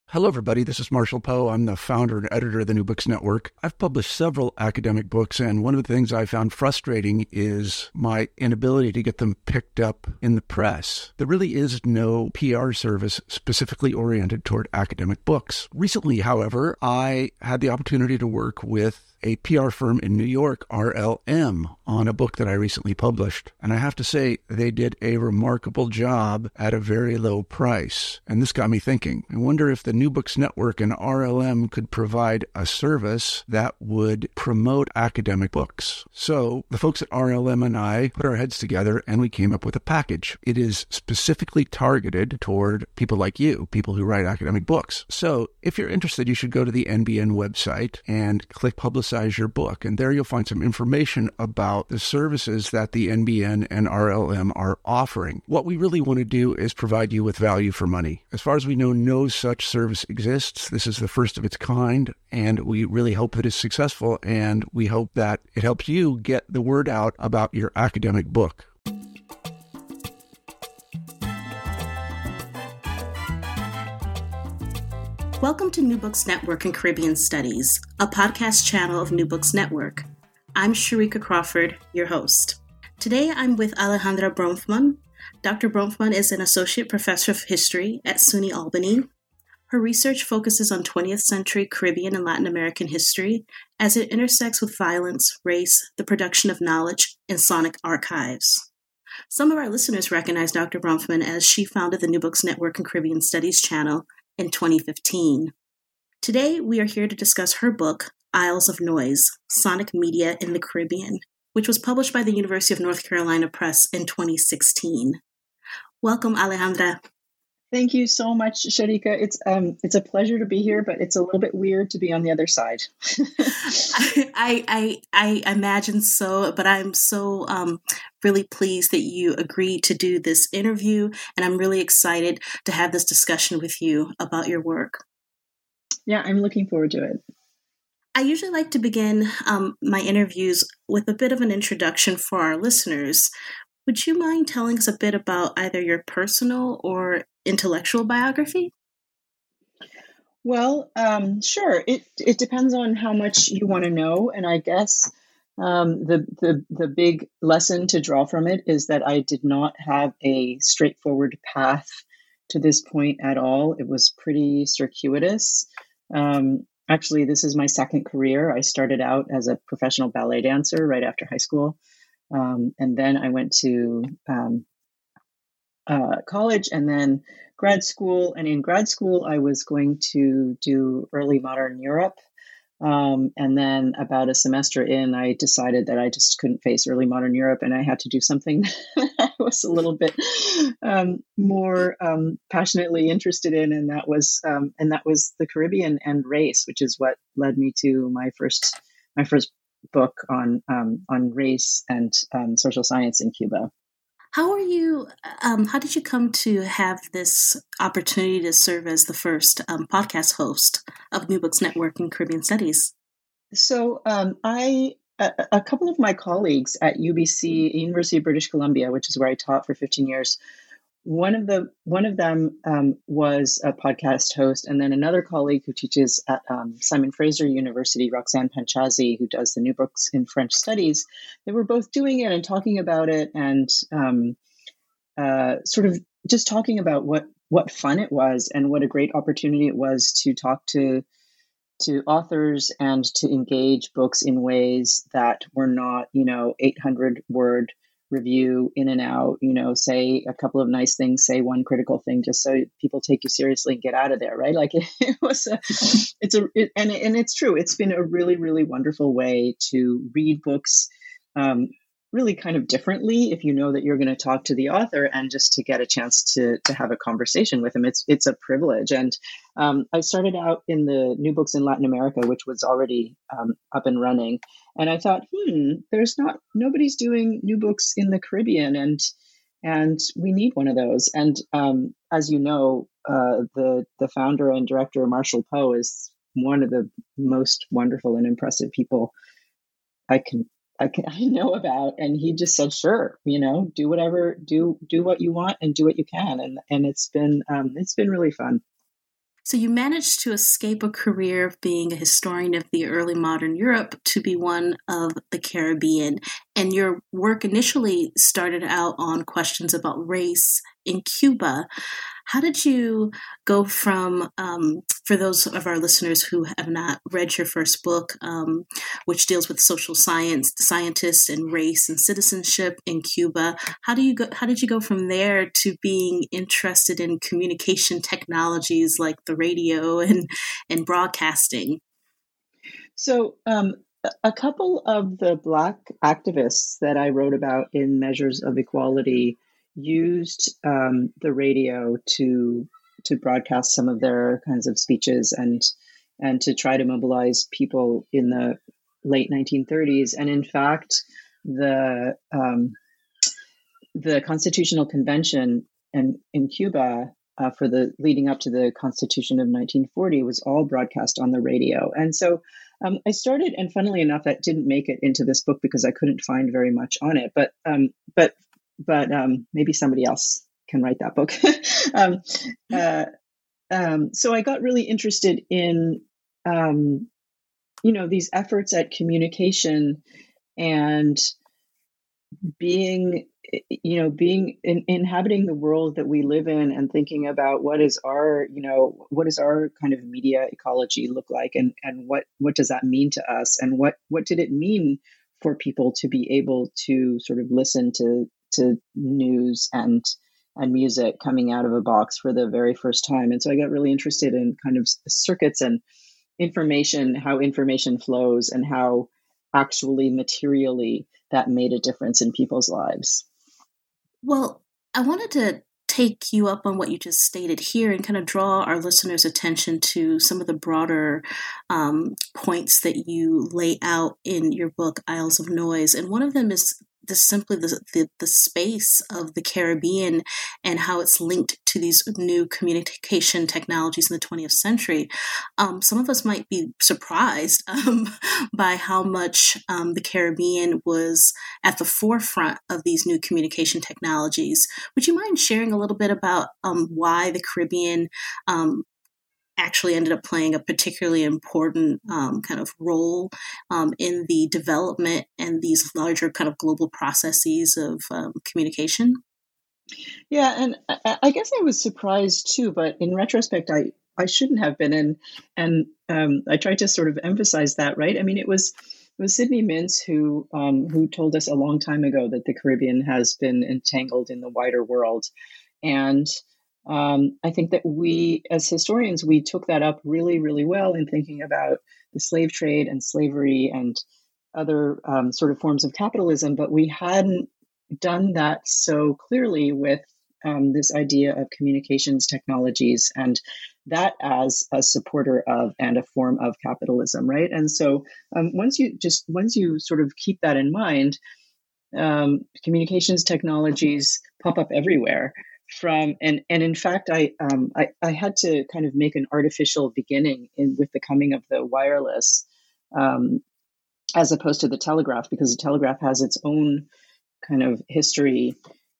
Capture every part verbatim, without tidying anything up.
Hello, everybody. This is Marshall Poe. I'm the founder and editor of the New Books Network. I've published several academic books, and one of the things I found frustrating is my inability to get them picked up in the press. There really is no P R service specifically oriented toward academic books. Recently, however, I had the opportunity to work with a P R firm in New York, R L M, on a book that I recently published. And I have to say, they did a remarkable job at a very low price. And this got me thinking. I wonder if the New Books Network and R L M could provide a service that would promote academic books. So the folks at R L M and I put our heads together and we came up with a package. It is specifically targeted toward people like you, people who write academic books. So if you're interested, you should go to the N B N website and click Publicize your book. And there you'll find some information about the services that the N B N and R L M are offering. What we really want to do is provide you with value for money. As far as we know, no such service exists. This is the first of its kind, and we really hope that it's successful, and we hope that it helps you get the word out about your academic book. Welcome to New Books Network and Caribbean Studies, a podcast channel of New Books Network. I'm Sharika Crawford, your host. Today I'm with Alejandra Bronfman. Doctor Bronfman is an associate professor of history at SUNY Albany. Her research focuses on twentieth century Caribbean and Latin American history as it intersects with violence, race, the production of knowledge, and sonic archives. Some of our listeners recognize Doctor Bronfman as she founded the New Books Network and Caribbean Studies channel in twenty fifteen. Today, we are here to discuss her book, Isles of Noise, Sonic Media in the Caribbean, which was published by the University of North Carolina Press in twenty sixteen. Welcome, Alejandra. Thank you so much, Sharika. It's um, it's a pleasure to be here, but it's a little bit weird to be on the other side. I, I I imagine so, but I'm so um, really pleased that you agreed to do this interview, and I'm really excited to have this discussion with you about your work. Yeah, I'm looking forward to it. I usually like to begin um, my interviews with a bit of an introduction for our listeners. Would you mind telling us a bit about either your personal or intellectual biography? Well, um, sure. It it depends on how much you want to know, and I guess um, the the the big lesson to draw from it is that I did not have a straightforward path to this point at all. It was pretty circuitous. Um, actually, this is my second career. I started out as a professional ballet dancer right after high school. Um, and then I went to um, uh, college and then grad school. And in grad school, I was going to do early modern Europe. Um, and then about a semester in, I decided that I just couldn't face early modern Europe and I had to do something that I was a little bit um, more um, passionately interested in. And that was um, and that was the Caribbean and race, which is what led me to my first my first book on um, on race and um, social science in Cuba. How are you? Um, how did you come to have this opportunity to serve as the first um, podcast host of New Books Network and Caribbean Studies? So um, I a, a couple of my colleagues at U B C, University of British Columbia, which is where I taught for fifteen years. One of the one of them um, was a podcast host, and then another colleague who teaches at um, Simon Fraser University, Roxanne Panchazi, who does the New Books in French Studies. They were both doing it and talking about it, and um, uh, sort of just talking about what what fun it was and what a great opportunity it was to talk to to authors and to engage books in ways that were not, you know, eight hundred word review in and out, you know, say a couple of nice things, say one critical thing, just so people take you seriously and get out of there, right? Like it, it was a, it's a, it, and, and it's true. It's been a really, really wonderful way to read books um, really kind of differently if you know that you're going to talk to the author and just to get a chance to to have a conversation with them. It's it's a privilege. And um, I started out in the New Books in Latin America, which was already um, up and running. And I thought, hmm, there's not, nobody's doing new books in the Caribbean, and and we need one of those. And um, as you know, uh, the the founder and director, Marshall Poe, is one of the most wonderful and impressive people I can I can I know about. And he just said, sure, you know, do whatever, do do what you want and do what you can. And and it's been um, it's been really fun. So you managed to escape a career of being a historian of the early modern Europe to be one of the Caribbean. And your work initially started out on questions about race in Cuba. How did you go from, um, for those of our listeners who have not read your first book, um, which deals with social science, scientists and race and citizenship in Cuba, how do you go? How did you go from there to being interested in communication technologies like the radio and and broadcasting? So, um, a couple of the Black activists that I wrote about in Measures of Equality used um, the radio to to broadcast some of their kinds of speeches and and to try to mobilize people in the late nineteen thirties. And in fact, the um, the Constitutional Convention in, in Cuba uh, for the leading up to the Constitution of nineteen forty was all broadcast on the radio. And so um, I started, and funnily enough, that didn't make it into this book because I couldn't find very much on it. But um, but but um, maybe somebody else can write that book. um, uh, um, so I got really interested in, um, you know, these efforts at communication and being, you know, being in, inhabiting the world that we live in and thinking about what is our, you know, what does our kind of media ecology look like, and and what what does that mean to us, and what what did it mean for people to be able to sort of listen to to news and and music coming out of a box for the very first time. And so I got really interested in kind of circuits and information, how information flows, and how actually materially that made a difference in people's lives. Well, I wanted to take you up on what you just stated here and kind of draw our listeners' attention to some of the broader um, points that you lay out in your book, Isles of Noise. And one of them is the, simply the, the the space of the Caribbean and how it's linked to these new communication technologies in the twentieth century. Um, some of us might be surprised um, by how much um, the Caribbean was at the forefront of these new communication technologies. Would you mind sharing a little bit about um, why the Caribbean um, actually ended up playing a particularly important um, kind of role um, in the development and these larger kind of global processes of um, communication? Yeah, and I, I guess I was surprised too, but in retrospect, I, I shouldn't have been. And and um, I tried to sort of emphasize that, right? I mean, it was it was Sidney Mintz who um, who told us a long time ago that the Caribbean has been entangled in the wider world, and Um, I think that we, as historians, we took that up really, really well in thinking about the slave trade and slavery and other um, sort of forms of capitalism, but we hadn't done that so clearly with um, this idea of communications technologies and that as a supporter of and a form of capitalism, right? And so um, once you just once you sort of keep that in mind, um, communications technologies pop up everywhere. From and and in fact, I um I, I had to kind of make an artificial beginning in with the coming of the wireless, um, as opposed to the telegraph, because the telegraph has its own kind of history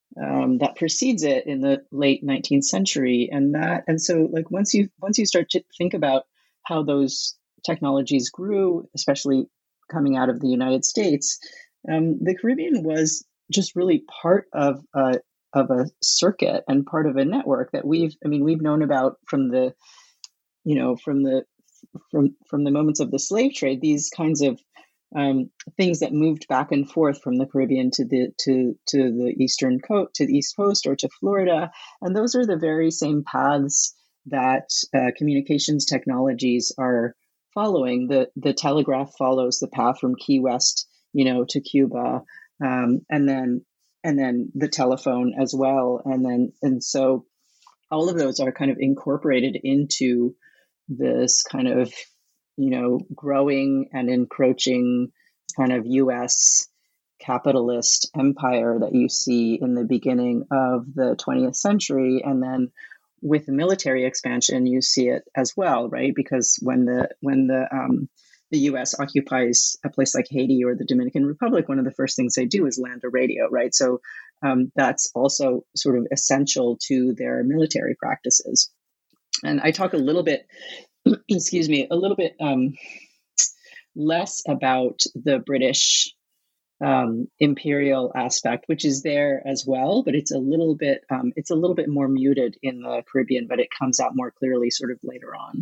um, that precedes it in the late nineteenth century, and that and so like once you once you start to think about how those technologies grew, especially coming out of the United States, um, the Caribbean was just really part of uh, of a circuit and part of a network that we've, I mean, we've known about from the, you know, from the, from, from the moments of the slave trade, these kinds of um, things that moved back and forth from the Caribbean to the, to, to the Eastern coast, to the East Coast or to Florida. And those are the very same paths that uh, communications technologies are following. The, the telegraph follows the path from Key West, you know, to Cuba. Um, and then and then the telephone as well. And then, and so all of those are kind of incorporated into this kind of, you know, growing and encroaching kind of U S capitalist empire that you see in the beginning of the twentieth century. And then with the military expansion, you see it as well, right? Because when the, when the, um, the U S occupies a place like Haiti or the Dominican Republic, one of the first things they do is land a radio, right? So um, that's also sort of essential to their military practices. And I talk a little bit, excuse me, a little bit um, less about the British um, imperial aspect, which is there as well, but it's a little bit um, it's a little bit more muted in the Caribbean, but it comes out more clearly sort of later on.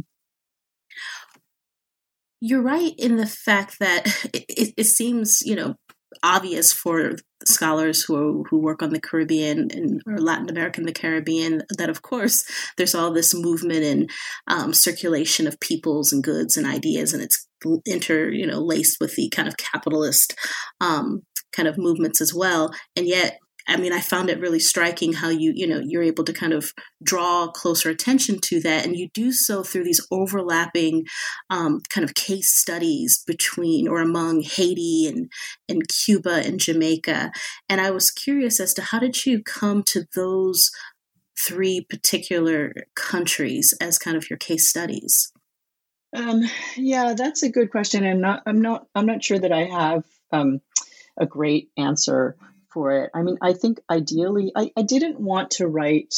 You're right in the fact that it, it seems, you know, obvious for scholars who who work on the Caribbean and or Latin America and the Caribbean that, of course, there's all this movement and um, circulation of peoples and goods and ideas, and it's inter you know laced with the kind of capitalist um, kind of movements as well. And yet, I mean, I found it really striking how you, you know, you're able to kind of draw closer attention to that. And you do so through these overlapping um, kind of case studies between or among Haiti and, and Cuba and Jamaica. And I was curious as to how did you come to those three particular countries as kind of your case studies? Um, yeah, that's a good question. And not, I'm not, I'm not sure that I have um, a great answer for it. I mean, I think ideally, I, I didn't want to write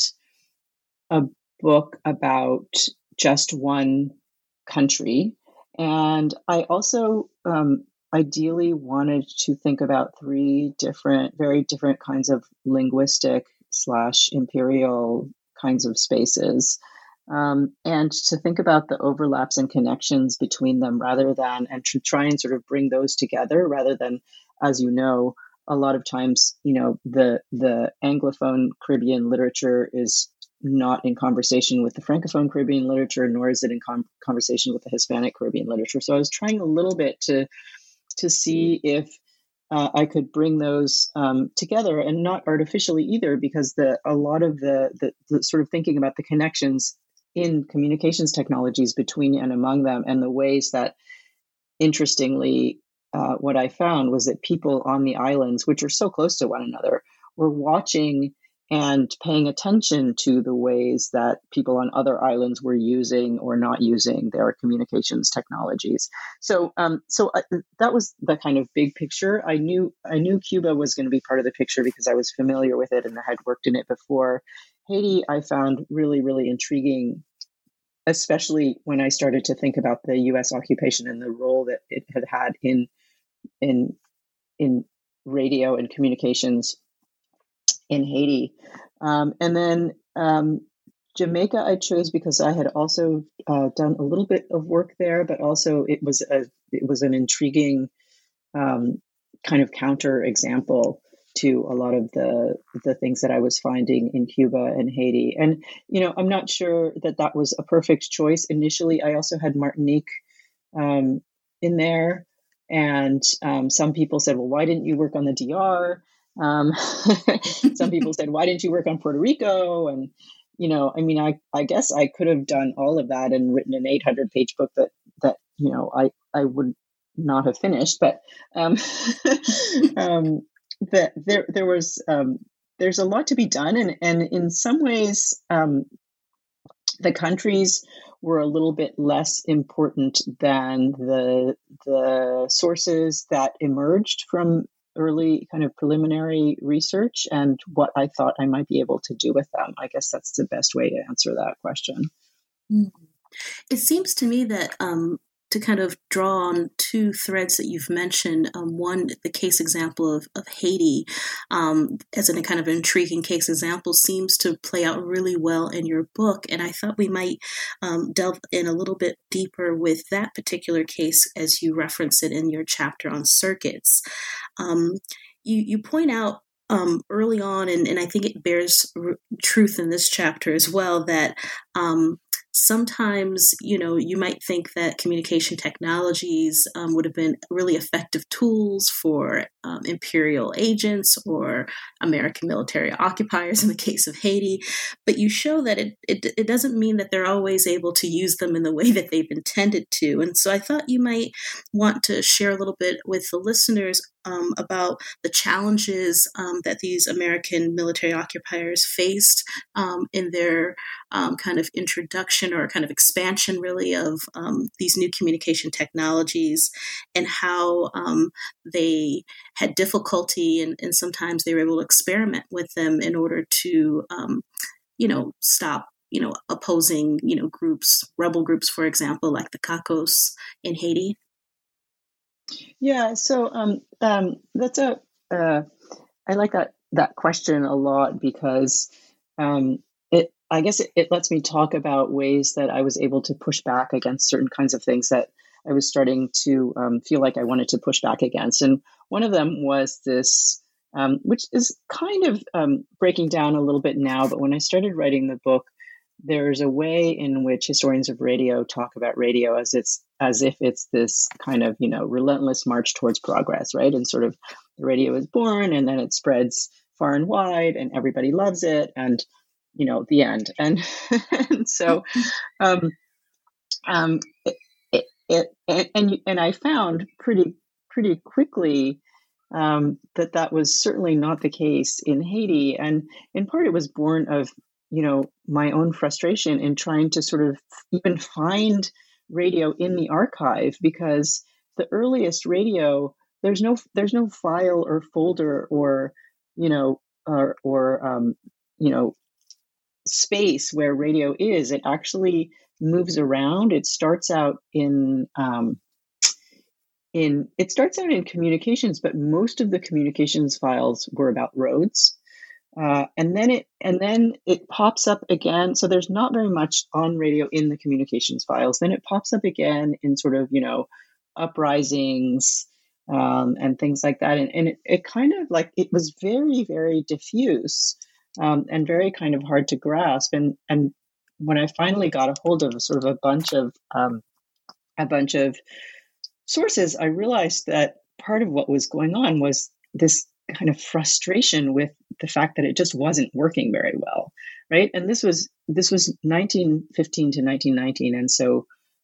a book about just one country. And I also um, ideally wanted to think about three different, very different kinds of linguistic slash imperial kinds of spaces. Um, and to think about the overlaps and connections between them rather than, and to try and sort of bring those together rather than, as you know, a lot of times, you know, the the Anglophone Caribbean literature is not in conversation with the Francophone Caribbean literature, nor is it in com- conversation with the Hispanic Caribbean literature. So I was trying a little bit to to see if uh, I could bring those um, together, and not artificially either, because the a lot of the, the the sort of thinking about the connections in communications technologies between and among them, and the ways that, interestingly, Uh, what I found was that people on the islands, which are so close to one another, were watching and paying attention to the ways that people on other islands were using or not using their communications technologies. So, um, so I, that was the kind of big picture. I knew I knew Cuba was going to be part of the picture because I was familiar with it and I had worked in it before. Haiti, I found really, really intriguing, especially when I started to think about the U S occupation and the role that it had had in in in radio and communications in Haiti. Um, and then um, Jamaica I chose because I had also uh, done a little bit of work there, but also it was a it was an intriguing um, kind of counter example to a lot of the the things that I was finding in Cuba and Haiti. And, you know, I'm not sure that that was a perfect choice. Initially, I also had Martinique um, in there. And um, some people said, well, why didn't you work on the D R? Um, some people said, why didn't you work on Puerto Rico? And, you know, I mean, I, I guess I could have done all of that and written an eight hundred page book that, that, you know, I, I would not have finished. But um, um, the, there, there was, um, there's a lot to be done. And, and in some ways, um, the countries were a little bit less important than the the sources that emerged from early kind of preliminary research and what I thought I might be able to do with them. I guess that's the best way to answer that question. It seems to me that um, to kind of draw on two threads that you've mentioned, um, one, the case example of, of Haiti um, as a kind of intriguing case example seems to play out really well in your book. And I thought we might um, delve in a little bit deeper with that particular case as you reference it in your chapter on circuits. Um, you, you point out Um, early on, and, and I think it bears r- truth in this chapter as well, that um, sometimes, you know, you might think that communication technologies um, would have been really effective tools for um, imperial agents or American military occupiers in the case of Haiti, but you show that it, it, it doesn't mean that they're always able to use them in the way that they've intended to. And so I thought you might want to share a little bit with the listeners Um, about the challenges um, that these American military occupiers faced um, in their um, kind of introduction or kind of expansion, really, of um, these new communication technologies, and how um, they had difficulty and, and sometimes they were able to experiment with them in order to, um, you know, stop you know, opposing, you know, groups, rebel groups, for example, like the Cacos in Haiti? Yeah, so um, um, that's a, uh, I like that that question a lot because um, it, I guess it, it lets me talk about ways that I was able to push back against certain kinds of things that I was starting to um, feel like I wanted to push back against. And one of them was this, um, which is kind of um, breaking down a little bit now, but when I started writing the book, there's a way in which historians of radio talk about radio as it's as if it's this kind of, you know, relentless march towards progress, right? And sort of the radio is born and then it spreads far and wide and everybody loves it and, you know, the end. And, and so um, um, it, it, it, and and I found pretty pretty quickly um, that that was certainly not the case in Haiti, and in part it was born of, you know, my own frustration in trying to sort of even find radio in the archive, because the earliest radio, there's no there's no file or folder or, you know, or or um, you know, space where radio is. It actually moves around. It starts out in um, in it starts out in communications, but most of the communications files were about roads. Uh, and then it and then it pops up again. So there's not very much on radio in the communications files. Then it pops up again in sort of, you know, uprisings um, and things like that. And, and it, it kind of like it was very, very diffuse um, and very kind of hard to grasp. And and when I finally got a hold of sort of a bunch of um, a bunch of sources, I realized that part of what was going on was this kind of frustration with the fact that it just wasn't working very well, right? And this was this was nineteen fifteen to nineteen nineteen, and so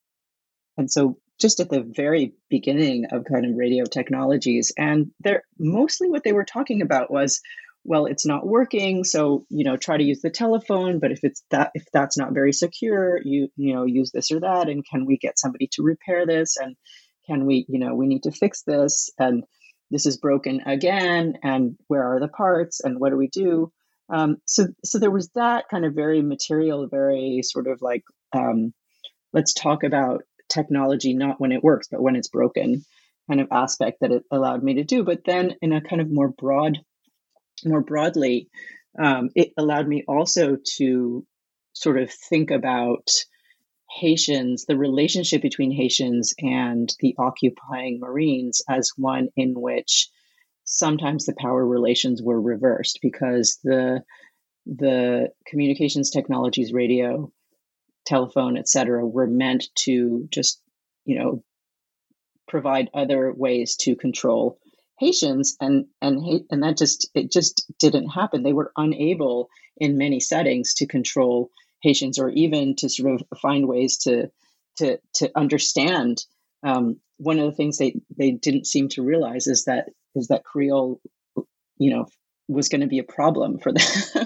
and so just at the very beginning of kind of radio technologies, and they're mostly what they were talking about was, well, it's not working, so, you know, try to use the telephone, but if it's that if that's not very secure, you you know, use this or that, and can we get somebody to repair this, and can we, you know, we need to fix this, and this is broken again, and where are the parts, and what do we do? Um, so, so there was that kind of very material, very sort of like, um, let's talk about technology, not when it works, but when it's broken kind of aspect that it allowed me to do. But then in a kind of more broad, more broadly, um, it allowed me also to sort of think about Haitians, the relationship between Haitians and the occupying Marines, as one in which sometimes the power relations were reversed, because the the communications technologies, radio, telephone, et cetera, were meant to just, you know, provide other ways to control Haitians, and and and that just it just didn't happen. They were unable in many settings to control Haitians, or even to sort of find ways to to to understand. Um, one of the things they they didn't seem to realize is that is that Creole, you know, was going to be a problem for them,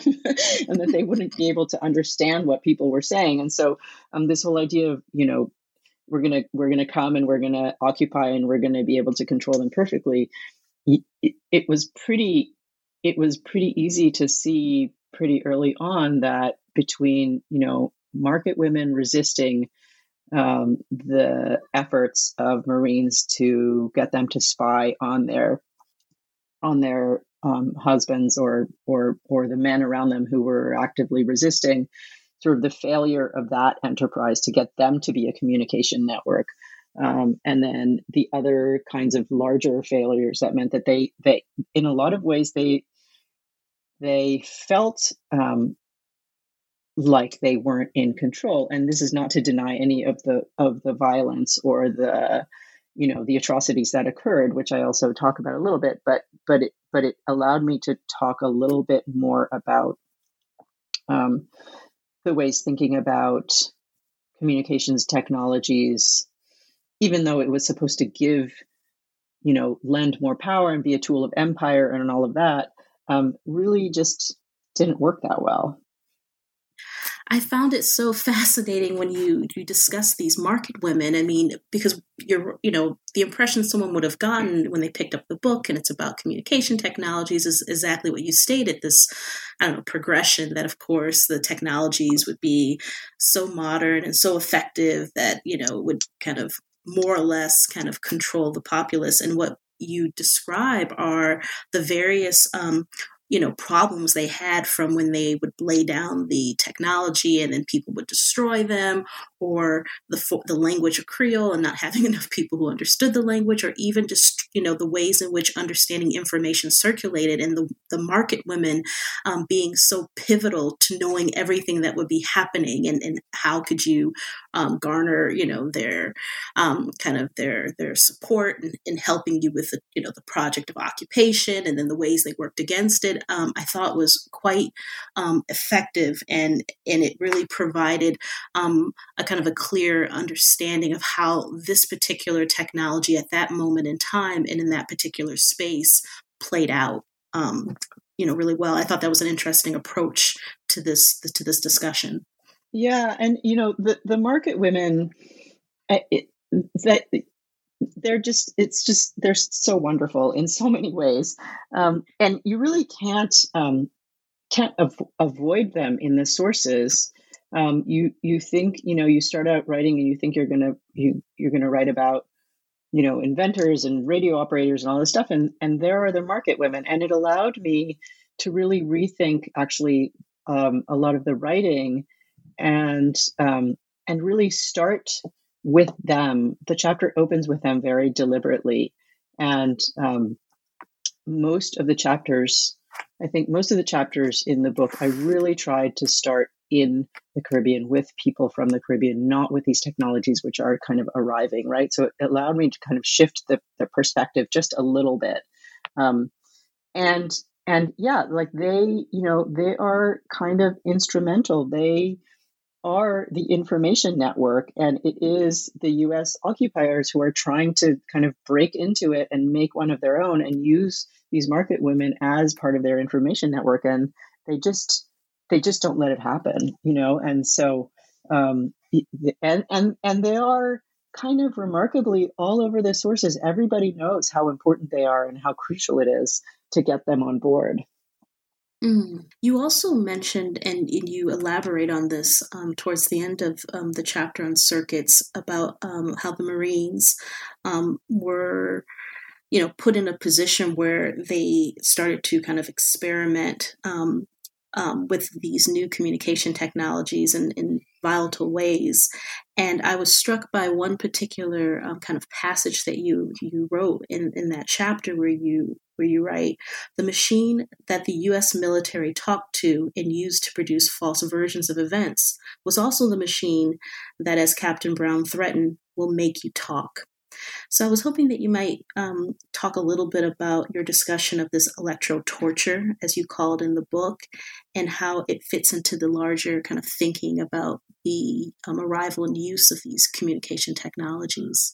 and that they wouldn't be able to understand what people were saying. And so um, this whole idea of, you know, we're gonna we're gonna come and we're gonna occupy and we're gonna be able to control them perfectly. It, it was pretty it was pretty easy to see pretty early on that between, you know, market women resisting um, the efforts of Marines to get them to spy on their on their um, husbands or or or the men around them who were actively resisting, sort of the failure of that enterprise to get them to be a communication network. Um, and then the other kinds of larger failures that meant that they, they in a lot of ways, they they felt um, like they weren't in control. And this is not to deny any of the of the violence or the, you know, the atrocities that occurred, which I also talk about a little bit. But but it but it allowed me to talk a little bit more about um, the ways thinking about communications technologies, even though it was supposed to give, you know, lend more power and be a tool of empire and all of that, um, really just didn't work that well. I found it so fascinating when you you discuss these market women. I mean, because you're you know the impression someone would have gotten when they picked up the book, and it's about communication technologies, is exactly what you stated. This I don't know progression that, of course, the technologies would be so modern and so effective that you know would kind of more or less kind of control the populace. And what you describe are the various um, you know, problems they had from when they would lay down the technology and then people would destroy them, or the the language of Creole and not having enough people who understood the language, or even just, you know, the ways in which understanding information circulated, and the, the market women um, being so pivotal to knowing everything that would be happening, and, and how could you um, garner, you know, their um, kind of their their support in, in helping you with the, you know, the project of occupation, and then the ways they worked against it. Um, I thought was quite um, effective, and and it really provided um, a kind of a clear understanding of how this particular technology at that moment in time and in that particular space played out, um, you know, really well. I thought that was an interesting approach to this to this discussion. Yeah, and you know, the the market women, it, that. They're just, it's just, they're so wonderful in so many ways. Um, and you really can't, um, can't av- avoid them in the sources. Um, you, you think, you know, you start out writing and you think you're going to, you, you're going to write about, you know, inventors and radio operators and all this stuff. And, and there are the market women. And it allowed me to really rethink actually, um, a lot of the writing and, um, and really start with them. The chapter opens with them very deliberately. And um, most of the chapters, I think most of the chapters in the book, I really tried to start in the Caribbean with people from the Caribbean, not with these technologies which are kind of arriving, right? So it allowed me to kind of shift the, the perspective just a little bit. Um, and and yeah, like they, you know, they are kind of instrumental. They are the information network, and it is the U S occupiers who are trying to kind of break into it and make one of their own and use these market women as part of their information network, and they just they just don't let it happen, you know. And so um and and and they are kind of remarkably all over the sources. Everybody knows how important they are and how crucial it is to get them on board. Mm. You also mentioned, and you elaborate on this um, towards the end of um, the chapter on circuits, about um, how the Marines um, were, you know, put in a position where they started to kind of experiment um, um, with these new communication technologies in, in volatile ways. And I was struck by one particular um, kind of passage that you you wrote in, in that chapter where you where you write, the machine that the U S military talked to and used to produce false versions of events was also the machine that, as Captain Brown threatened, will make you talk. So I was hoping that you might um, talk a little bit about your discussion of this electro-torture, as you call it in the book, and how it fits into the larger kind of thinking about the um, arrival and use of these communication technologies.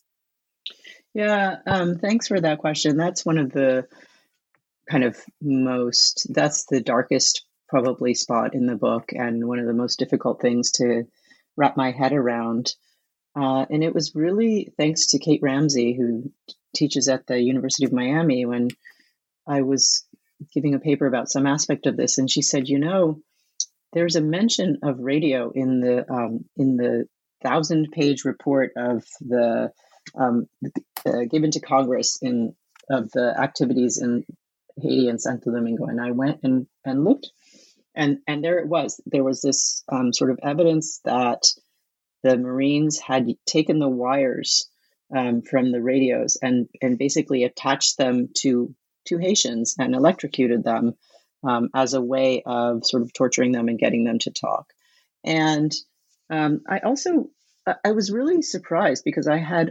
Yeah, um, thanks for that question. That's one of the kind of most, that's the darkest probably spot in the book, and one of the most difficult things to wrap my head around. Uh, and it was really thanks to Kate Ramsey, who t- teaches at the University of Miami, when I was giving a paper about some aspect of this. And she said, you know, there's a mention of radio in the um, in the thousand page report of the um, uh, given to Congress in of the activities in Haiti and Santo Domingo. And I went and, and looked, and, and there it was. There was this um, sort of evidence that the Marines had taken the wires um, from the radios and, and basically attached them to, to Haitians and electrocuted them um, as a way of sort of torturing them and getting them to talk. And um, I also, I was really surprised because I had,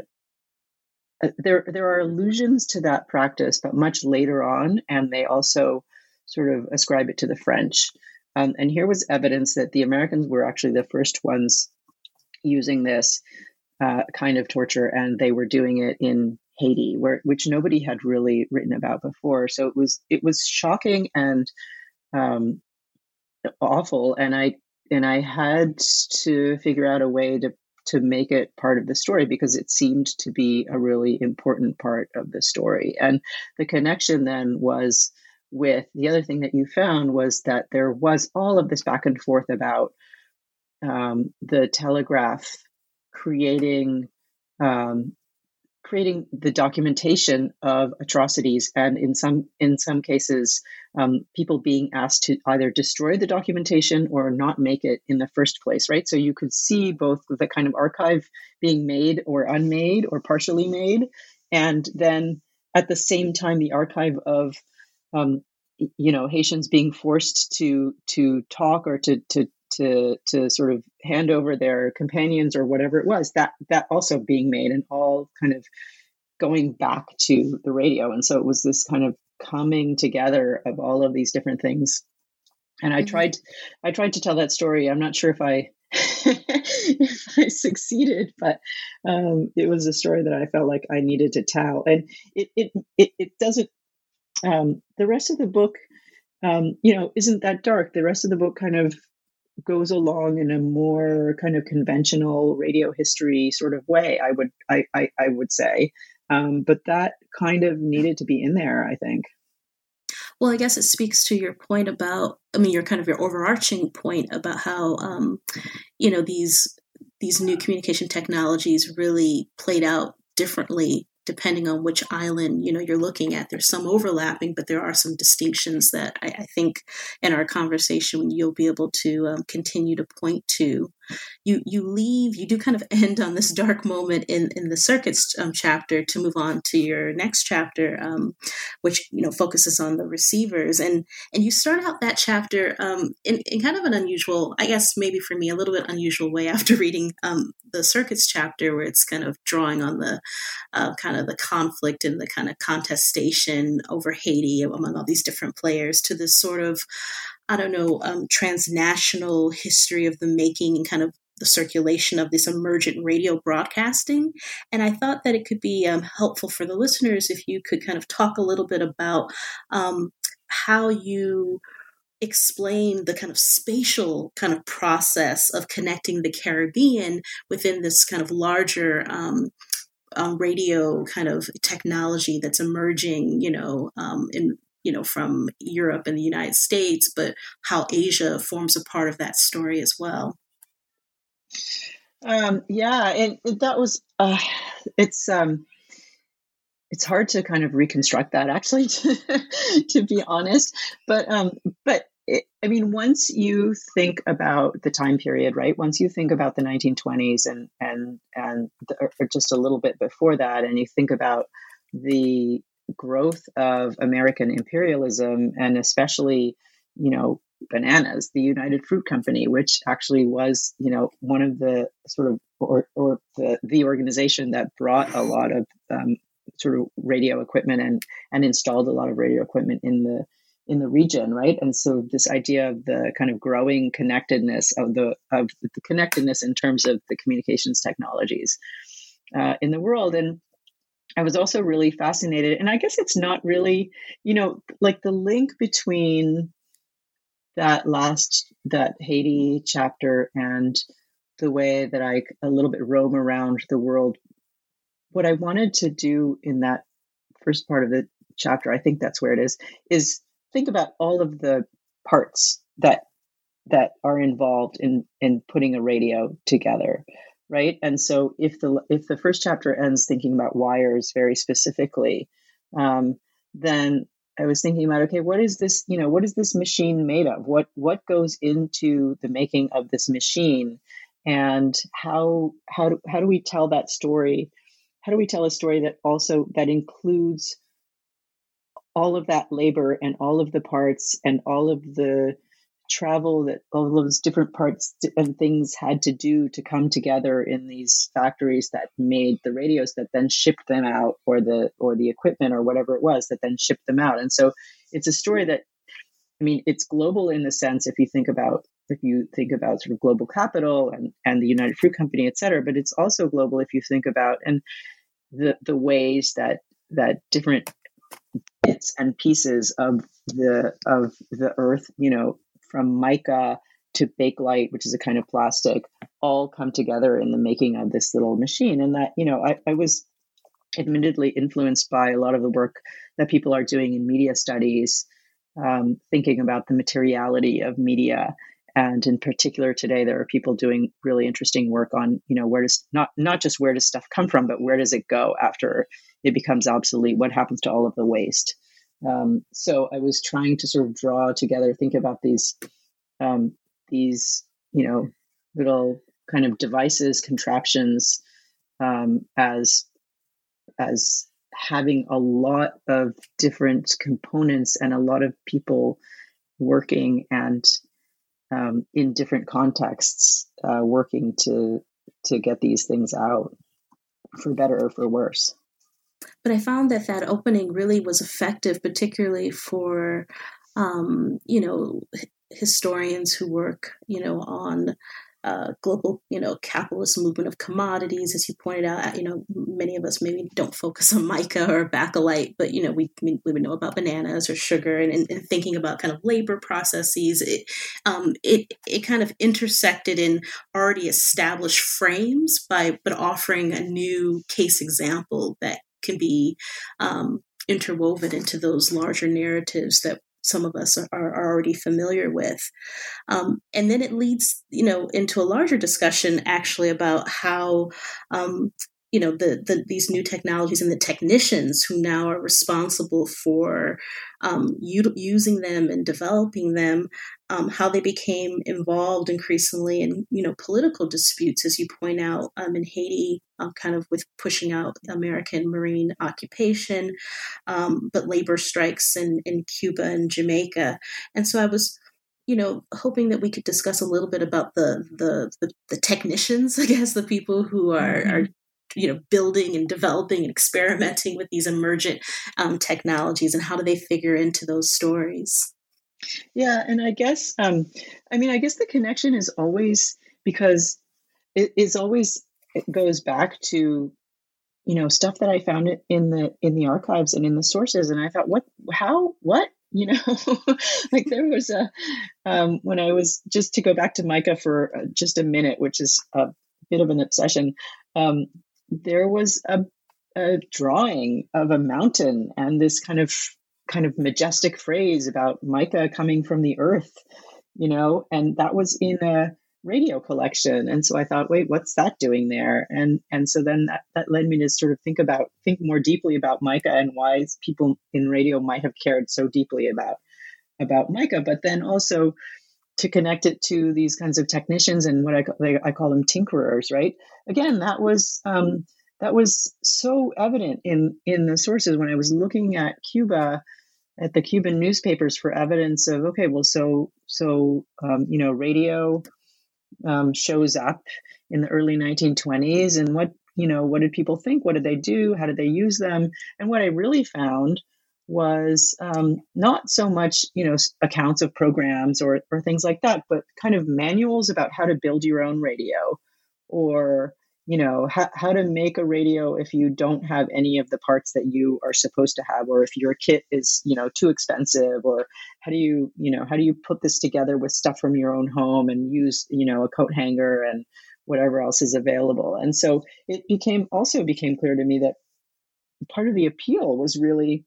uh, there, there are allusions to that practice, but much later on, and they also sort of ascribe it to the French. Um, and here was evidence that the Americans were actually the first ones using this uh, kind of torture, and they were doing it in Haiti, where which nobody had really written about before. So it was it was shocking and um, awful, and I and I had to figure out a way to to make it part of the story because it seemed to be a really important part of the story. And the connection then was with the other thing that you found was that there was all of this back and forth about um, the Telegraph creating um, creating the documentation of atrocities, and in some in some cases, um, people being asked to either destroy the documentation or not make it in the first place, right? So you could see both the kind of archive being made or unmade or partially made, and then at the same time, the archive of um, you know Haitians being forced to to talk or to to to to sort of hand over their companions or whatever it was, that that also being made, and all kind of going back to the radio. And so it was this kind of coming together of all of these different things. And I mm-hmm. tried I tried to tell that story. I'm not sure if I if I succeeded, but um, it was a story that I felt like I needed to tell. And it it it, it doesn't um, the rest of the book um, you know isn't that dark. The rest of the book kind of goes along in a more kind of conventional radio history sort of way, I would I I, I would say, um, but that kind of needed to be in there, I think. Well, I guess it speaks to your point about, I mean, your kind of your overarching point about how um, you know these these new communication technologies really played out differently depending on which island, you know, you're looking at. There's some overlapping, but there are some distinctions that I, I think in our conversation you'll be able to um, continue to point to. You you leave, you do kind of end on this dark moment in, in the circuits um, chapter to move on to your next chapter, um, which, you know, focuses on the receivers. And and you start out that chapter um, in, in kind of an unusual, I guess maybe for me, a little bit unusual way after reading um, the circuits chapter, where it's kind of drawing on the uh, kind of the conflict and the kind of contestation over Haiti among all these different players to this sort of, I don't know, um, transnational history of the making and kind of the circulation of this emergent radio broadcasting. And I thought that it could be um, helpful for the listeners if you could kind of talk a little bit about um, how you explain the kind of spatial kind of process of connecting the Caribbean within this kind of larger um, um, radio kind of technology that's emerging, you know, um, in you know, from Europe and the United States, but how Asia forms a part of that story as well. Um, yeah, and it, that was, uh, it's, um, it's hard to kind of reconstruct that actually, to, to be honest. But, um, but it, I mean, once you think about the time period, right? Once you think about the nineteen twenties and, and, and the, or just a little bit before that, and you think about the growth of American imperialism, and especially, you know, bananas, the United Fruit Company, which actually was, you know, one of the sort of, or, or the, the organization that brought a lot of um, sort of radio equipment and, and installed a lot of radio equipment in the, in the region. Right. And so this idea of the kind of growing connectedness of the, of the connectedness in terms of the communications technologies uh, in the world. And I was also really fascinated, and I guess it's not really, you know, like the link between that last, that Haiti chapter and the way that I a little bit roam around the world. What I wanted to do in that first part of the chapter, I think that's where it is, is think about all of the parts that that are involved in in putting a radio together. Right. And so if the if the first chapter ends thinking about wires very specifically, um, then I was thinking about, OK, what is this, you know, what is this machine made of? What what goes into the making of this machine? And how how do, how do we tell that story? How do we tell a story that also that includes all of that labor and all of the parts and all of the travel that all of those different parts and things had to do to come together in these factories that made the radios that then shipped them out, or the or the equipment or whatever it was that then shipped them out. And so it's a story that, I mean, it's global in the sense, if you think about if you think about sort of global capital and, and the United Fruit Company, et cetera, but it's also global if you think about and the the ways that that different bits and pieces of the of the earth, you know, from mica to Bakelite, which is a kind of plastic, all come together in the making of this little machine. And that, you know, I, I was admittedly influenced by a lot of the work that people are doing in media studies, um, thinking about the materiality of media. And in particular, today, there are people doing really interesting work on, you know, where does not not just where does stuff come from, but where does it go after it becomes obsolete? What happens to all of the waste? Um, so I was trying to sort of draw together, think about these, um, these, you know, little kind of devices, contraptions, um, as as having a lot of different components and a lot of people working and um, in different contexts, uh, working to to get these things out, for better or for worse. But I found that that opening really was effective, particularly for, um, you know, historians who work, you know, on uh, global, you know, capitalist movement of commodities. As you pointed out, you know, many of us maybe don't focus on mica or bakelite, but, you know, we we would know about bananas or sugar, and, and, and thinking about kind of labor processes. It, um, it it kind of intersected in already established frames by but offering a new case example that can be um, interwoven into those larger narratives that some of us are, are already familiar with. Um, and then it leads, you know, into a larger discussion actually about how, um, you know, the, the these new technologies and the technicians who now are responsible for um, u- using them and developing them, um, how they became involved increasingly in, you know, political disputes, as you point out, um, in Haiti, uh, kind of with pushing out American marine occupation, um, but labor strikes in, in Cuba and Jamaica. And so I was, you know, hoping that we could discuss a little bit about the the the, the technicians, I guess, the people who are, mm-hmm. are you know, building and developing and experimenting with these emergent um, technologies, and how do they figure into those stories? Yeah, and I guess, um, I mean, I guess the connection is always, because it is always, it goes back to, you know, stuff that I found in the in the archives and in the sources, and I thought, what, how, what, you know, like there was a um, when I was, just to go back to mica for just a minute, which is a bit of an obsession. Um, there was a, a drawing of a mountain and this kind of kind of majestic phrase about mica coming from the earth, you know, and that was in a radio collection. And so I thought, wait, what's that doing there? And and so then that, that led me to sort of think about, think more deeply about mica and why people in radio might have cared so deeply about, about mica, but then also to connect it to these kinds of technicians and what I, I call them tinkerers, right? Again, that was um, that was so evident in in the sources when I was looking at Cuba, at the Cuban newspapers for evidence of, okay, well, so so um, you know, radio um, shows up in the early nineteen twenties, and what you know, what did people think? What did they do? How did they use them? And what I really found was um, not so much, you know, accounts of programs or or things like that, but kind of manuals about how to build your own radio, or, you know, how, how to make a radio if you don't have any of the parts that you are supposed to have, or if your kit is, you know, too expensive, or how do you, you know, how do you put this together with stuff from your own home and use, you know, a coat hanger and whatever else is available. And so it became also became clear to me that part of the appeal was really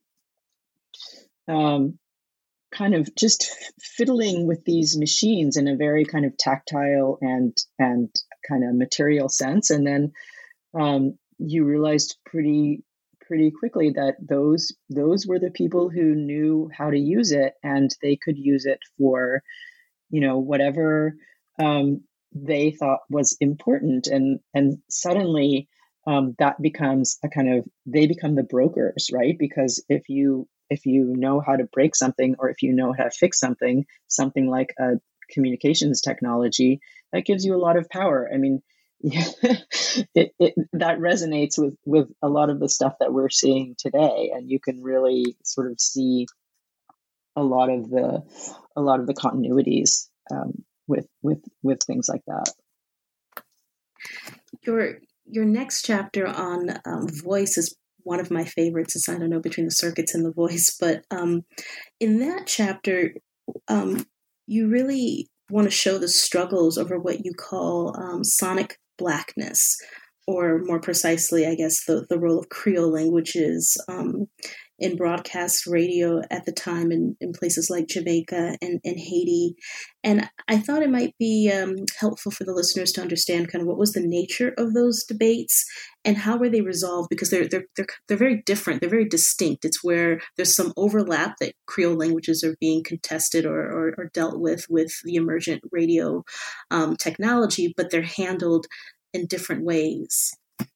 Um, kind of just fiddling with these machines in a very kind of tactile and and kind of material sense, and then um, you realized pretty pretty quickly that those those were the people who knew how to use it, and they could use it for, you know, whatever um, they thought was important, and and suddenly um, that becomes a kind of, they become the brokers, right? Because if you if you know how to break something, or if you know how to fix something, something like a communications technology, that gives you a lot of power. I mean, it, it, that resonates with, with a lot of the stuff that we're seeing today. And you can really sort of see a lot of the, a lot of the continuities um, with, with, with things like that. Your, your next chapter on um, voice is one of my favorites. It's, I don't know, between the circuits and the voice, but um, in that chapter, um, you really want to show the struggles over what you call um, sonic blackness, or more precisely, I guess, the, the role of Creole languages um, in broadcast radio at the time in, in places like Jamaica and, and Haiti. And I thought it might be um, helpful for the listeners to understand kind of what was the nature of those debates and how were they resolved, because they're they're they're they're very different, they're very distinct. It's where there's some overlap that Creole languages are being contested or or, or dealt with with the emergent radio um, technology, but they're handled in different ways.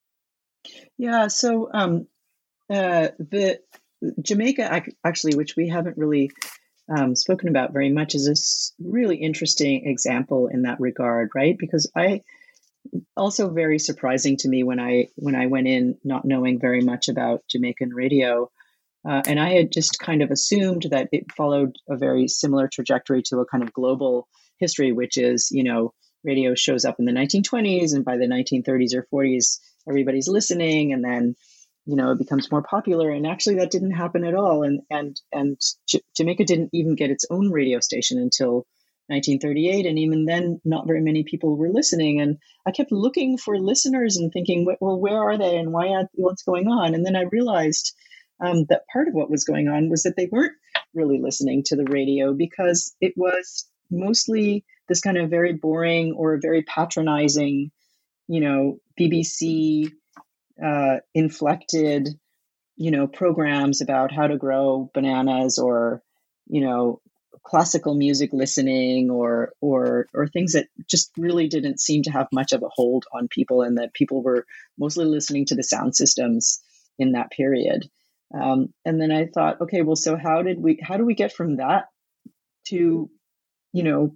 Yeah, so um, uh, the Jamaica, actually, which we haven't really um, spoken about very much, is a really interesting example in that regard, right? Because I also very surprising to me when I when I went in not knowing very much about Jamaican radio, uh, and I had just kind of assumed that it followed a very similar trajectory to a kind of global history, which is, you know, radio shows up in the nineteen twenties, and by the nineteen thirties or forties, everybody's listening, and then, you know, it becomes more popular. And actually, that didn't happen at all. And and and J- Jamaica didn't even get its own radio station until nineteen thirty-eight, and even then, not very many people were listening. And I kept looking for listeners and thinking, well, where are they, and why? Are, what's going on? And then I realized um, that part of what was going on was that they weren't really listening to the radio, because it was mostly this kind of very boring or very patronizing, you know, B B C uh, inflected, you know, programs about how to grow bananas, or, you know, classical music listening, or or or things that just really didn't seem to have much of a hold on people, and that people were mostly listening to the sound systems in that period. Um, and then I thought, okay, well, so how did we, how do we get from that to, you know,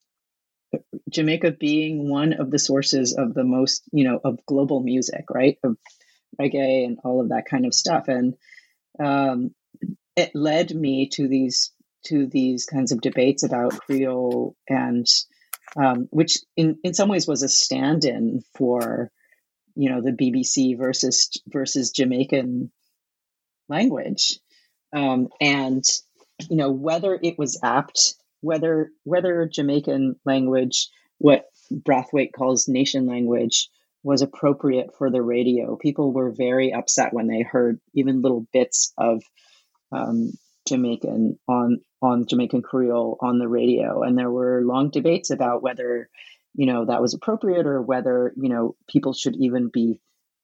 Jamaica being one of the sources of the most, you know, of global music, right? Of reggae and all of that kind of stuff. And um, it led me to these, to these kinds of debates about Creole, and um, which in, in some ways was a stand-in for, you know, the B B C versus, versus Jamaican language. Um, and, you know, whether it was apt, whether whether Jamaican language, what Brathwaite calls nation language, was appropriate for the radio. People were very upset when they heard even little bits of um, Jamaican on on Jamaican Creole on the radio, and there were long debates about whether, you know, that was appropriate, or whether, you know, people should even be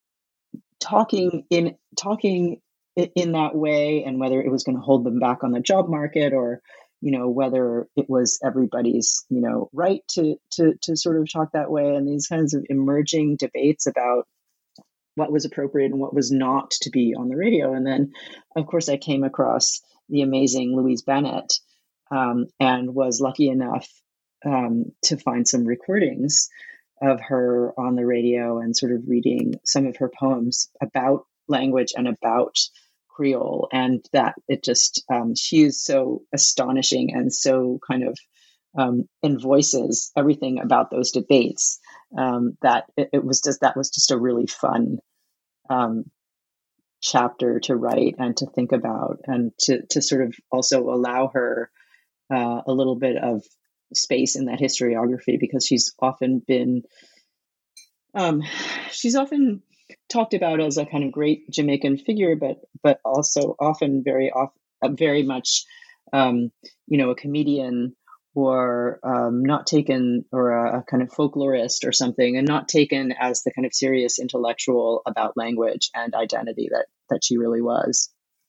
talking in talking in that way, and whether it was going to hold them back on the job market, or, you know, whether it was everybody's, you know, right to to to sort of talk that way. And these kinds of emerging debates about what was appropriate and what was not to be on the radio. And then, of course, I came across the amazing Louise Bennett, um, and was lucky enough um, to find some recordings of her on the radio, and sort of reading some of her poems about language and about Creole. And that it just, um, she is so astonishing, and so kind of um, and voices everything about those debates, um, that it, it was just, that was just a really fun um, chapter to write and to think about, and to, to sort of also allow her uh, a little bit of space in that historiography, because she's often been, um, she's often talked about as a kind of great Jamaican figure, but but also often very off, uh, very much, um, you know, a comedian, or um, not taken, or a, a kind of folklorist or something, and not taken as the kind of serious intellectual about language and identity that that she really was.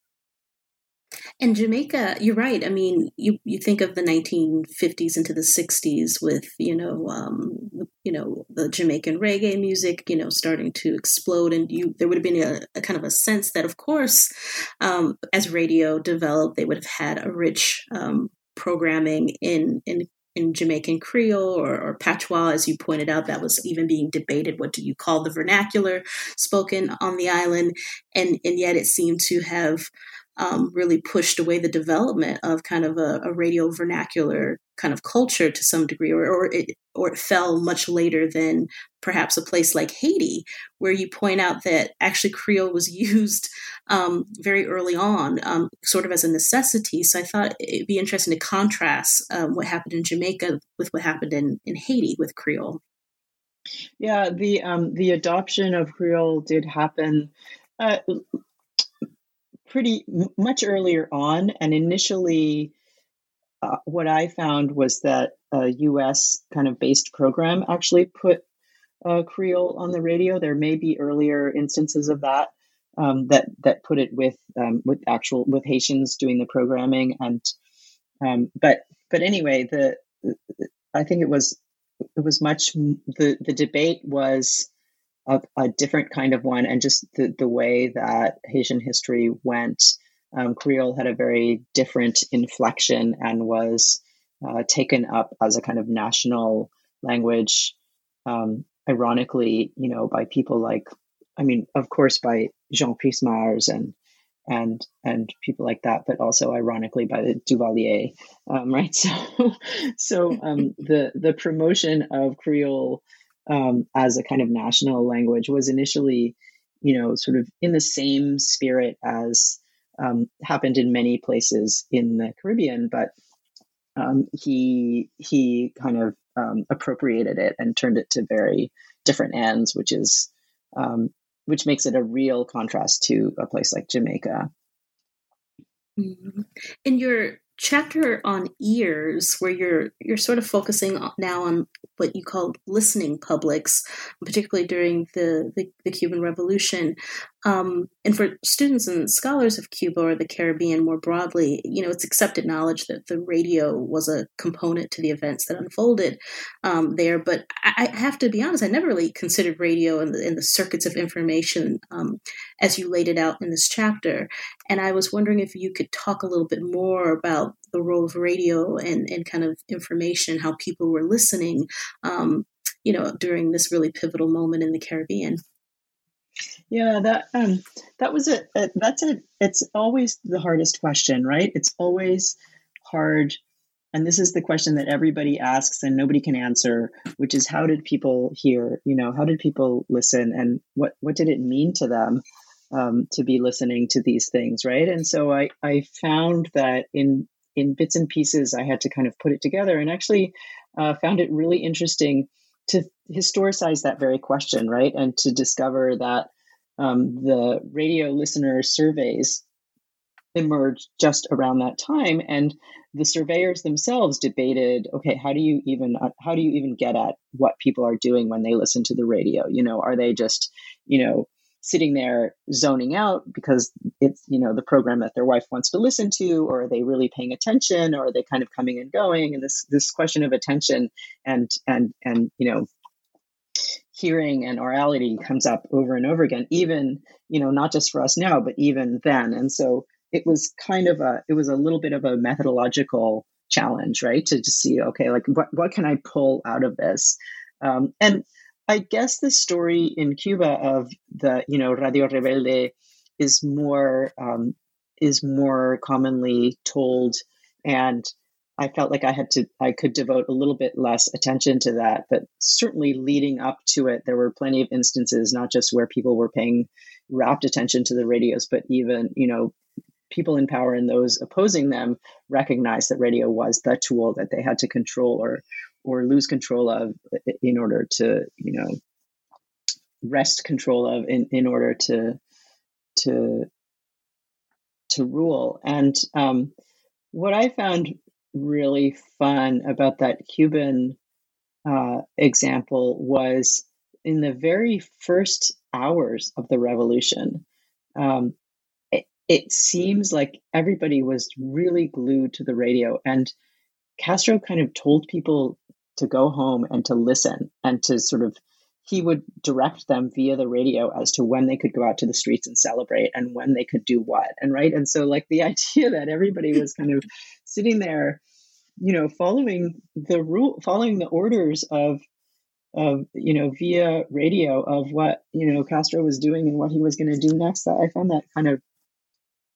And Jamaica, you're right. I mean, you, you think of the nineteen fifties into the sixties with, you know, um, you know, the Jamaican reggae music, you know, starting to explode. And you, there would have been a, a kind of a sense that, of course, um, as radio developed, they would have had a rich um, programming in, in in Jamaican Creole, or, or Patois, as you pointed out. That was even being debated. What do you call the vernacular spoken on the island? And, and yet it seemed to have Um, really pushed away the development of kind of a, a radio vernacular kind of culture to some degree, or, or it or it fell much later than perhaps a place like Haiti, where you point out that actually Creole was used um, very early on, um, sort of as a necessity. So I thought it'd be interesting to contrast um, what happened in Jamaica with what happened in, in Haiti with Creole. Yeah, the um, the adoption of Creole did happen uh, pretty m- much earlier on, and initially, uh, what I found was that a U S kind of based program actually put uh, Creole on the radio. There may be earlier instances of that um, that that put it with um, with actual with Haitians doing the programming, and um, but but anyway, the I think it was. It was much, the, the debate was a, a different kind of one, and just the, the way that Haitian history went. Um, Creole had a very different inflection and was uh, taken up as a kind of national language, um, ironically, you know, by people like, I mean, of course, by Jean Prismars and and and people like that, but also ironically by the Duvalier, um, right? So, so um, the the promotion of Creole um, as a kind of national language was initially, you know, sort of in the same spirit as um, happened in many places in the Caribbean, but um, he he kind of um, appropriated it and turned it to very different ends, which is. Um, which makes it a real contrast to a place like Jamaica. Mm-hmm. In your chapter on ears, where you're you're sort of focusing now on what you call listening publics, particularly during the, the, the Cuban Revolution. Um, and for students and scholars of Cuba or the Caribbean more broadly, you know, it's accepted knowledge that the radio was a component to the events that unfolded um, there. But I, I have to be honest, I never really considered radio in the, in the circuits of information um, as you laid it out in this chapter. And I was wondering if you could talk a little bit more about the role of radio and, and kind of information, how people were listening, um, you know, during this really pivotal moment in the Caribbean. Yeah, that um, that was a, a that's a it's always the hardest question, right? It's always hard, and this is the question that everybody asks and nobody can answer, which is how did people hear? You know, how did people listen, and what what did it mean to them um, to be listening to these things, right? And so I I found that in in bits and pieces, I had to kind of put it together, and actually uh, found it really interesting to historicize that very question, right? And to discover that um, the radio listener surveys emerged just around that time, and the surveyors themselves debated, okay, how do you even how do you even get at what people are doing when they listen to the radio? You know, are they just, you know, sitting there zoning out because it's, you know, the program that their wife wants to listen to, or are they really paying attention, or are they kind of coming and going? And this this question of attention and and and you know, hearing and orality comes up over and over again, even, you know, not just for us now, but even then. And so it was kind of a it was a little bit of a methodological challenge, right? To just see, okay, like what what can I pull out of this? Um, and I guess the story in Cuba of the, you know, Radio Rebelde is more um, is more commonly told, and I felt like I had to I could devote a little bit less attention to that. But certainly leading up to it, there were plenty of instances, not just where people were paying rapt attention to the radios, but even, you know, people in power and those opposing them recognized that radio was the tool that they had to control or or lose control of in order to, you know, wrest control of in, in order to to to rule. And um, what I found really fun about that Cuban uh, example was in the very first hours of the revolution. Um, it, it seems like everybody was really glued to the radio, and Castro kind of told people to go home and to listen and to sort of, he would direct them via the radio as to when they could go out to the streets and celebrate and when they could do what. And right. And so like the idea that everybody was kind of sitting there, you know, following the rule, following the orders of, of, you know, via radio of what, you know, Castro was doing and what he was going to do next. I found that kind of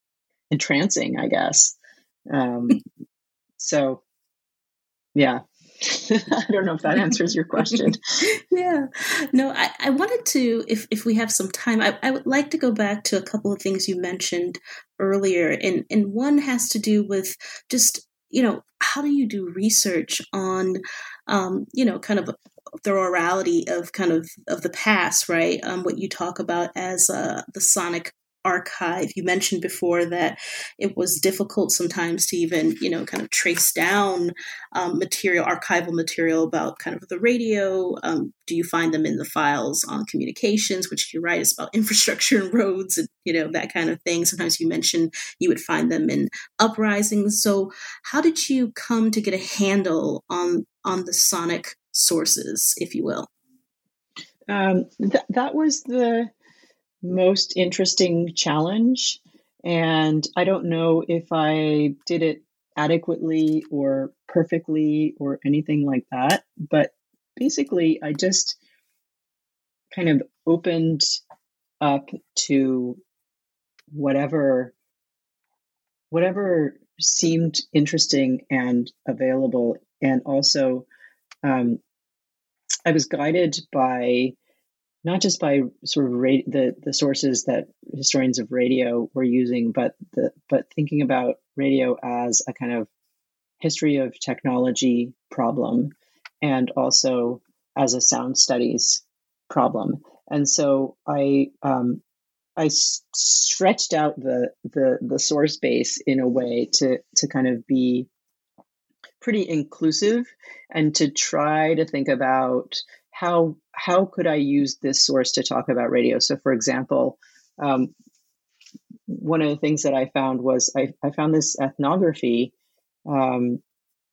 entrancing, I guess. Um, so, yeah. I don't know if that answers your question. Yeah. No, I, I wanted to, if, if we have some time, I, I would like to go back to a couple of things you mentioned earlier. And, and one has to do with just, you know, how do you do research on, um, you know, kind of the orality of kind of, of the past, right? Um, what you talk about as uh, the sonic archive. You mentioned before that it was difficult sometimes to even, you know, kind of trace down um, material, archival material about kind of the radio. Um, do you find them in the files on communications, which you write is about infrastructure and roads and, you know, that kind of thing. Sometimes you mentioned you would find them in uprisings. So how did you come to get a handle on, on the sonic sources, if you will? Um, th- that was the most interesting challenge. And I don't know if I did it adequately or perfectly or anything like that. But basically, I just kind of opened up to whatever whatever seemed interesting and available. And also, um, I was guided by not just by sort of ra- the the sources that historians of radio were using, but the but thinking about radio as a kind of history of technology problem, and also as a sound studies problem. And so I um, I s- stretched out the the the source base in a way to to kind of be pretty inclusive and to try to think about how how could I use this source to talk about radio. So, for example, um, one of the things that I found was I, I found this ethnography um,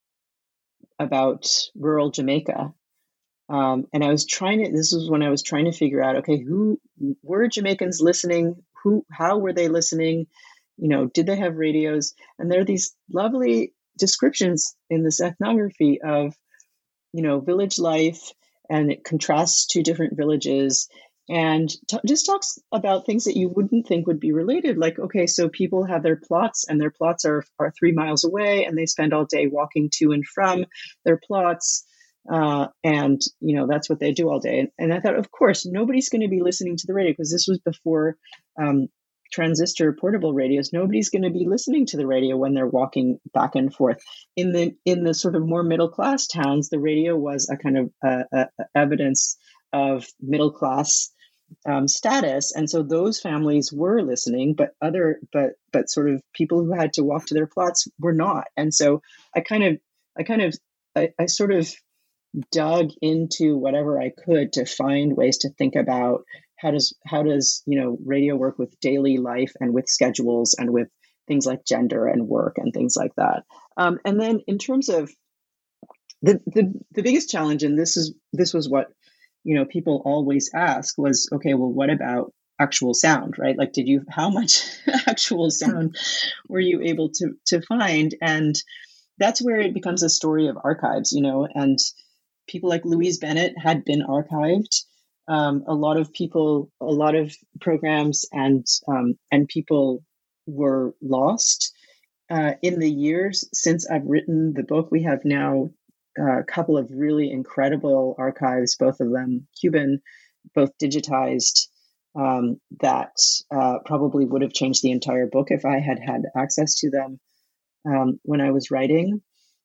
about rural Jamaica. Um, and I was trying to, this was when I was trying to figure out, okay, who were Jamaicans listening? Who, how were they listening? You know, did they have radios? And there are these lovely descriptions in this ethnography of, you know, village life, and it contrasts two different villages and t- just talks about things that you wouldn't think would be related. Like, okay, so people have their plots and their plots are, are three miles away and they spend all day walking to and from their plots. Uh, and, you know, that's what they do all day. And, and I thought, of course, nobody's going to be listening to the radio because this was before um, transistor portable radios. Nobody's going to be listening to the radio when they're walking back and forth. In the in the sort of more middle class towns, the radio was a kind of uh, uh, evidence of middle class um, status, and so those families were listening, but other but but sort of people who had to walk to their plots were not. And so I kind of I kind of I, I sort of dug into whatever I could to find ways to think about how does how does you know radio work with daily life and with schedules and with things like gender and work and things like that. Um, and then in terms of the, the the biggest challenge, and this is this was what you know people always ask was, okay, well, what about actual sound, right? Like, did you how much actual sound were you able to to find? And that's where it becomes a story of archives, you know, and people like Louise Bennett had been archived. Um, a lot of people, a lot of programs and um, and people were lost. Uh, in the years since I've written the book, we have now uh, a couple of really incredible archives, both of them Cuban, both digitized, um, that uh, probably would have changed the entire book if I had had access to them um, when I was writing.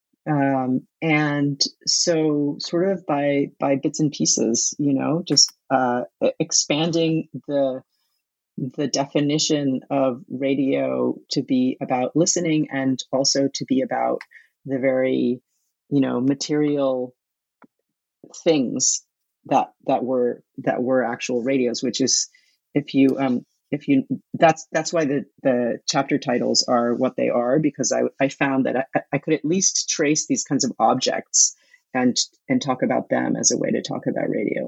Um, and so sort of by, by bits and pieces, you know, just, uh, expanding the, the definition of radio to be about listening and also to be about the very, you know, material things that, that were, that were actual radios, which is, if you, um, If you, that's that's why the, the chapter titles are what they are, because I, I found that I, I could at least trace these kinds of objects and and talk about them as a way to talk about radio.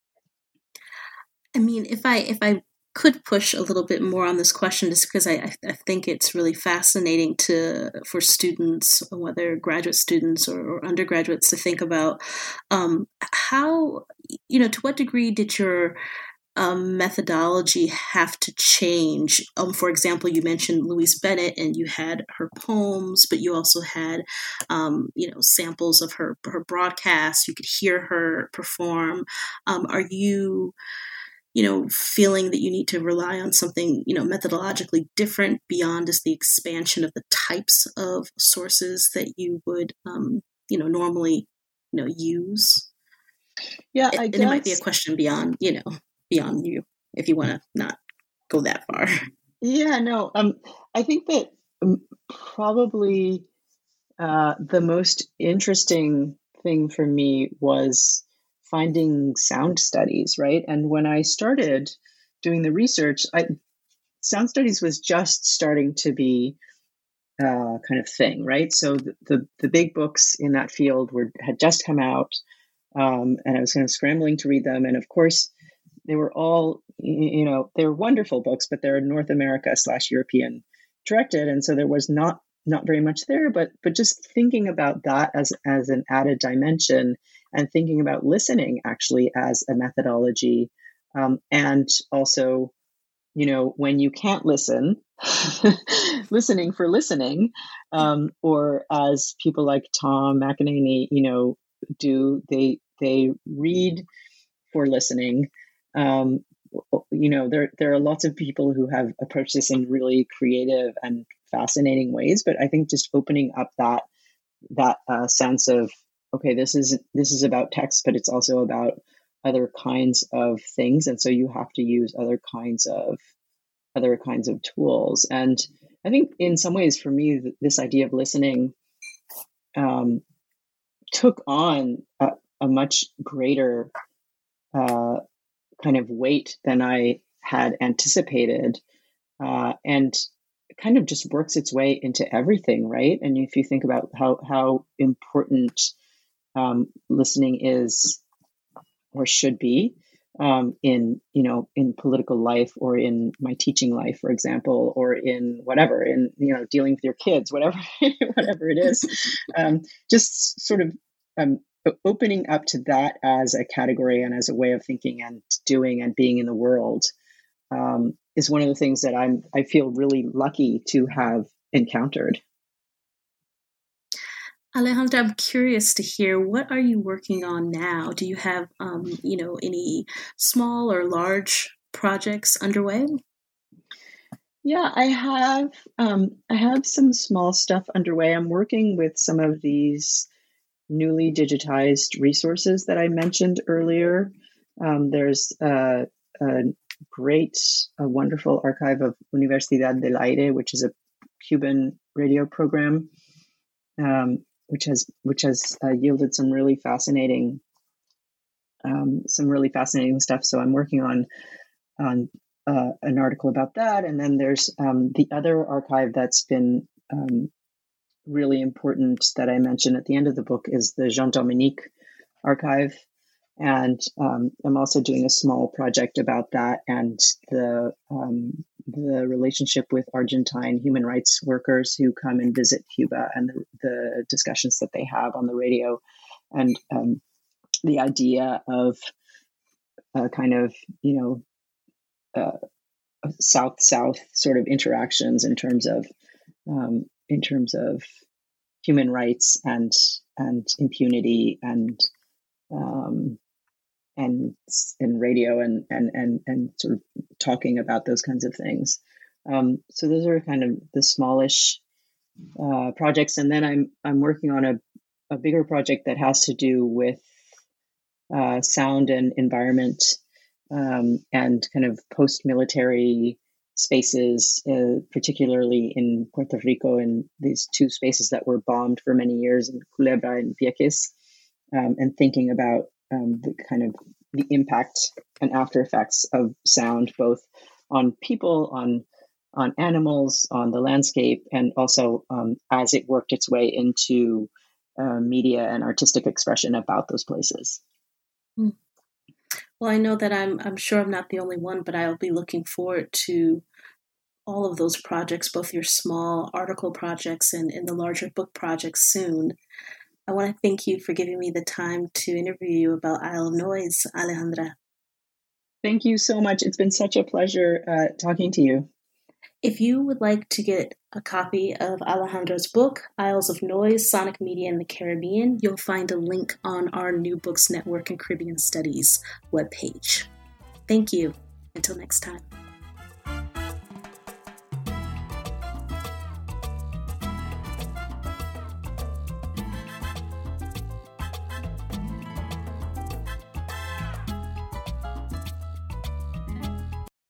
I mean, if I if I could push a little bit more on this question, just because I, I think it's really fascinating to for students, whether graduate students or, or undergraduates, to think about um, how, you know, to what degree did your um, methodology have to change? Um, for example, you mentioned Louise Bennett, and you had her poems, but you also had, um, you know, samples of her her broadcasts. You could hear her perform. Um, are you, you know, feeling that you need to rely on something, you know, methodologically different beyond just the expansion of the types of sources that you would, um, you know, normally, you know, use? Yeah, I And guess. it might be a question beyond, you know, beyond you, if you want to not go that far. Yeah, no, um, I think that um, probably uh, the most interesting thing for me was finding sound studies, right? And when I started doing the research, I, sound studies was just starting to be uh, kind of thing, right? So the, the, the big books in that field were had just come out, um, and I was kind of scrambling to read them. And of course, they were all, you know, they were wonderful books, but they're North America slash European directed, and so there was not not very much there. But but just thinking about that as as an added dimension, and thinking about listening actually as a methodology, um, and also, you know, when you can't listen, listening for listening, um, or as people like Tom McEnany, you know, do, they they read for listening. Um, you know, there there are lots of people who have approached this in really creative and fascinating ways. But I think just opening up that that uh, sense of, okay, this is this is about text, but it's also about other kinds of things, and so you have to use other kinds of other kinds of tools. And I think in some ways, for me, th- this idea of listening um, took on a, a much greater uh, kind of weight than I had anticipated, uh, and kind of just works its way into everything, right? And if you think about how how important um, listening is or should be um, in, you know, in political life, or in my teaching life, for example, or in whatever, in, you know, dealing with your kids, whatever whatever it is, um, just sort of um, opening up to that as a category and as a way of thinking and doing and being in the world um, is one of the things that I'm I feel really lucky to have encountered. Alejandra, I'm curious to hear, what are you working on now? Do you have, um, you know, any small or large projects underway? Yeah, I have um, I have some small stuff underway. I'm working with some of these newly digitized resources that I mentioned earlier. Um, there's a, a great, a wonderful archive of Universidad del Aire, which is a Cuban radio program, um, which has which has uh, yielded some really fascinating um, some really fascinating stuff. So I'm working on on uh, an article about that, and then there's um, the other archive that's been um, really important that I mentioned at the end of the book is the Jean Dominique archive. And um, I'm also doing a small project about that and the um, the relationship with Argentine human rights workers who come and visit Cuba, and the, the discussions that they have on the radio, and um, the idea of uh, kind of, you know, uh, South-South sort of interactions in terms of um, in terms of human rights and and impunity and um, and and radio and and and and sort of talking about those kinds of things. Um, so those are kind of the smallish uh, projects, and then I'm I'm working on a a bigger project that has to do with uh, sound and environment, um, and kind of post-military spaces, uh, particularly in Puerto Rico, in these two spaces that were bombed for many years, in Culebra and Vieques, um, and thinking about um, the kind of the impact and after effects of sound, both on people, on on animals, on the landscape, and also um, as it worked its way into uh, media and artistic expression about those places. Well, I know that I'm I'm sure I'm not the only one, but I'll be looking forward to all of those projects, both your small article projects and, and the larger book projects soon. I want to thank you for giving me the time to interview you about Isle of Noise, Alejandra. Thank you so much. It's been such a pleasure uh, talking to you. If you would like to get a copy of Alejandra's book, Isles of Noise, Sonic Media in the Caribbean, you'll find a link on our New Books Network and Caribbean Studies webpage. Thank you. Until next time.